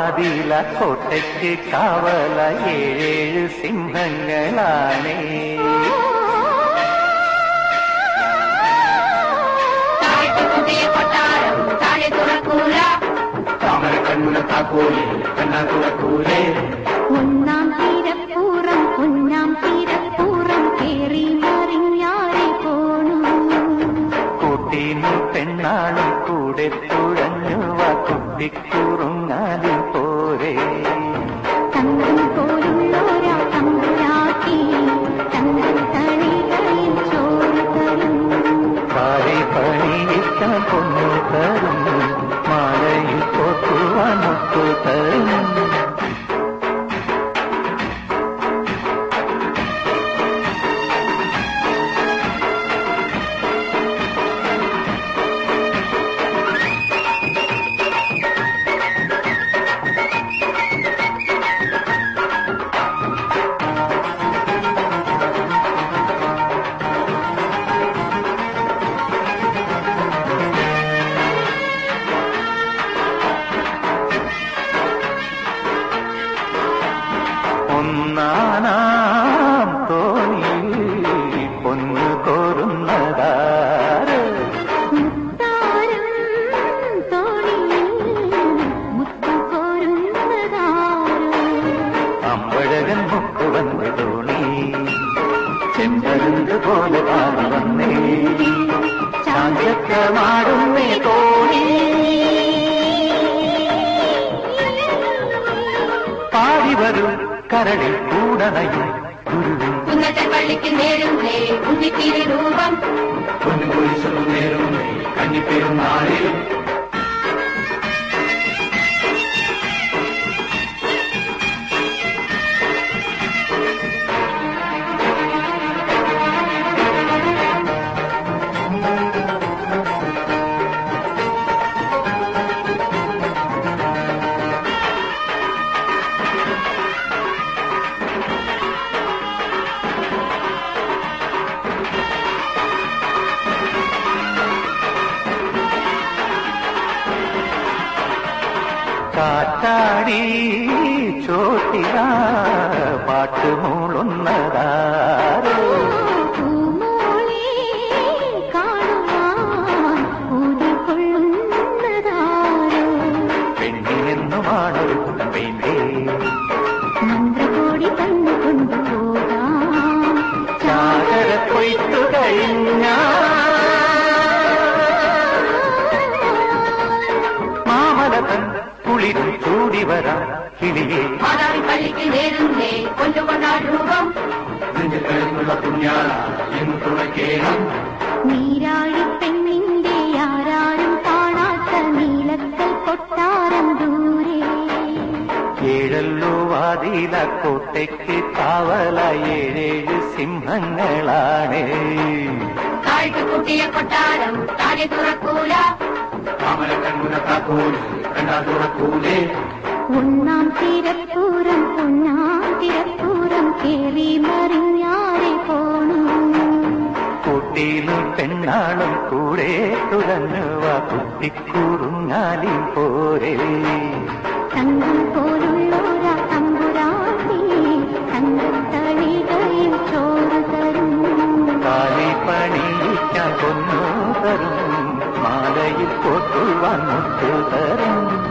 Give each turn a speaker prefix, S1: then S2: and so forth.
S1: വാതില കോട്ടയ്ക്ക് കാവല ഏഴേഴ് സിംഹങ്ങളാണേ.
S2: ഒന്നാം തീരപ്പൂറം ഒന്നാം തീരപ്പൂറം കേറി മറിഞ്ഞാരെ പോണു.
S1: കൂട്ടീനു പെണ്ണാളും കൂടെ തുഴഞ്ഞുവ കുട്ടിക്കുറുങ്ങാലും പോരെ.
S2: തങ്കം പോലുള്ളോരാ തമ്പുരാട്ടി തങ്കത്തളികളിൽ ചോറ് തരും.
S1: പാരി പണിയിക്കാൻ പൊന്നു തരും, മാലയിൽ പോക്കുവാൻ മുത്തു തരും. ഒന്നാനാം തോണിയിൽ പൊന്നു കോരുന്നതാര്?
S2: മുത്താരം തോണിയിൽ മുത്തു കോരുന്നതാര്?
S1: അമ്പഴകൻ മുത്തു വന്ന് തോണി ചെമ്പരുന്ത് പോലെ പാടി വന്നേ. ചാഞ്ചക്കമാടുന്നേ തോണി പാടി വരൂ കരളിൽ കൂടണയും ഗുരുവിൻ
S2: കുന്നത്തെ പള്ളിക്ക് നേരുന്നേ ഉണ്ണിത്തീരെ രൂപം.
S1: പൊന്നുപൊലിച്ചൊന്നു നേരുന്നേ കന്നിപ്പെരുന്നാളിലും. കാറ്റാടി ചോട്ടില പാട്ടുമൂളുന്നതാരോ?
S2: പൂമോളെ കാണുവാൻ ഊതിക്കൊള്ളുന്നതാരോ?
S1: പെണ്ണിനെന്നുമാണൊരു വേണ്ടേ
S2: മന്ത്രകോടി കണ്ണുകൊണ്ടു പോകാം.
S1: ചാകര കൊയ്ത്തു കഴിഞ്ഞ മാമലതൻ കുളിരും ചൂടി വരാം കിളിയെ.
S2: പള്ളിക്ക് നേരുന്നേ കൊല്ലുകൊണ്ടാ രൂപം.
S1: പുണ്യാള എന്ന് തുണക്കേണം.
S2: നീരാഴി പെണ്ണിന്റെ ആരാരും കാണാത്ത നീലക്കൽ കൊട്ടാരം ദൂരെ.
S1: ഏഴല്ലോ വാതില കോട്ടയ്ക്ക് കാവല ഏഴേഴ് സിംഹങ്ങളാണ്.
S2: താഴ്ത്തു കുട്ടിയ കൊട്ടാരം താഴെ തുറക്കൂല. ഒന്നാം തീരപ്പൂരം ഒന്നാം തീരപ്പൂരം കേറി മറിഞ്ഞാരെ പോണു.
S1: കുട്ടിയിലും പെണ്ണാളും കൂടെ തുറന്നുവ കുട്ടിക്കൂറുങ്ങാലും പോരെ.
S2: തങ്കം പോലുള്ളോരാ തമ്പുരാട്ടി തങ്കത്തളികളിൽ ചോറ് തരും.
S1: കാലി പണിയിക്കാൻ പൊന്നു തരും, മാലയിൽ പോട്ടുവാൻ മുത്തു തരും.